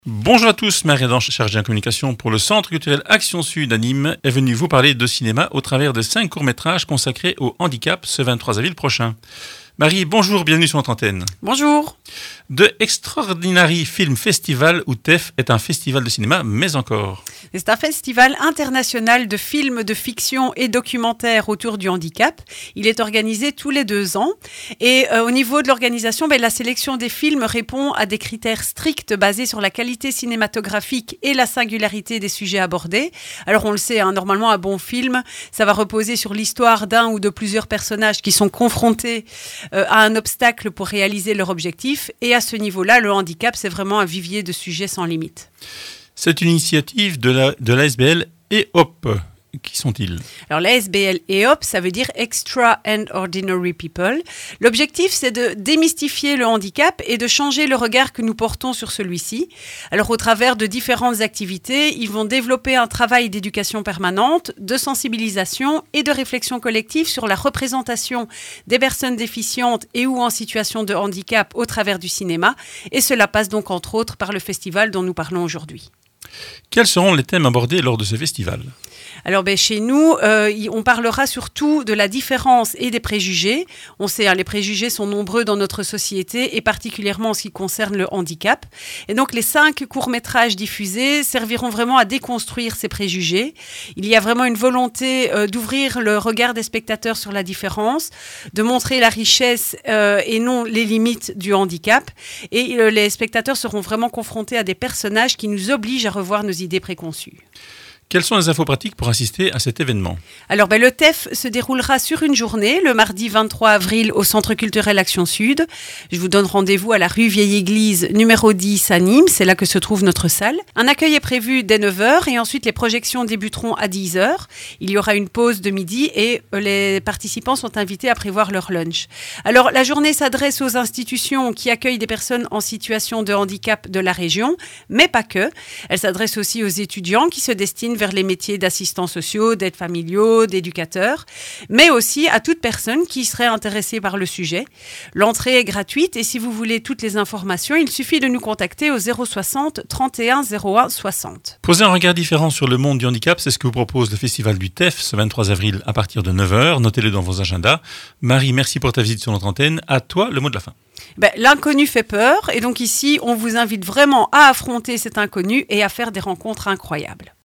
Bonjour à tous, Marie Adan, chargée en communication pour le Centre culturel Action Sud à Nîmes, est venue vous parler de cinéma au travers de 5 courts-métrages consacrés au handicap ce 23 avril prochain. Marie, bonjour, bienvenue sur notre antenne. Bonjour. The Extraordinary Film Festival, ou TEF, est un festival de cinéma, mais encore. C'est un festival international de films de fiction et documentaires autour du handicap. Il est organisé tous les 2 ans. Et au niveau de l'organisation, la sélection des films répond à des critères stricts basés sur la qualité cinématographique et la singularité des sujets abordés. Alors on le sait, normalement un bon film, ça va reposer sur l'histoire d'un ou de plusieurs personnages qui sont confrontés à un obstacle pour réaliser leur objectif. Et à ce niveau-là, le handicap, c'est vraiment un vivier de sujets sans limite. C'est une initiative de l'ASBL et HOP. Qui sont-ils ? Alors l'ASBL et HOP, ça veut dire Extra and Ordinary People. L'objectif, c'est de démystifier le handicap et de changer le regard que nous portons sur celui-ci. Alors au travers de différentes activités, ils vont développer un travail d'éducation permanente, de sensibilisation et de réflexion collective sur la représentation des personnes déficientes et ou en situation de handicap au travers du cinéma. Et cela passe donc entre autres par le festival dont nous parlons aujourd'hui. Quels seront les thèmes abordés lors de ce festival ? Alors chez nous, on parlera surtout de la différence et des préjugés. On sait, les préjugés sont nombreux dans notre société et particulièrement en ce qui concerne le handicap. Et donc les 5 courts-métrages diffusés serviront vraiment à déconstruire ces préjugés. Il y a vraiment une volonté d'ouvrir le regard des spectateurs sur la différence, de montrer la richesse et non les limites du handicap. Et les spectateurs seront vraiment confrontés à des personnages qui nous obligent à revoir nos idées préconçues. Quelles sont les infos pratiques pour assister à cet événement ? Alors, le TEF se déroulera sur une journée, le mardi 23 avril au Centre culturel Action Sud. Je vous donne rendez-vous à la rue Vieille Église, numéro 10 à Nîmes. C'est là que se trouve notre salle. Un accueil est prévu dès 9h et ensuite les projections débuteront à 10h. Il y aura une pause de midi et les participants sont invités à prévoir leur lunch. Alors, la journée s'adresse aux institutions qui accueillent des personnes en situation de handicap de la région, mais pas que. Elle s'adresse aussi aux étudiants qui se destinent vers les métiers d'assistants sociaux, d'aides familiaux, d'éducateurs, mais aussi à toute personne qui serait intéressée par le sujet. L'entrée est gratuite et si vous voulez toutes les informations, il suffit de nous contacter au 060 31 01 60. Poser un regard différent sur le monde du handicap, c'est ce que vous propose le festival du TEF ce 23 avril à partir de 9h. Notez-le dans vos agendas. Marie, merci pour ta visite sur notre antenne. À toi, le mot de la fin. L'inconnu fait peur et donc ici, on vous invite vraiment à affronter cet inconnu et à faire des rencontres incroyables.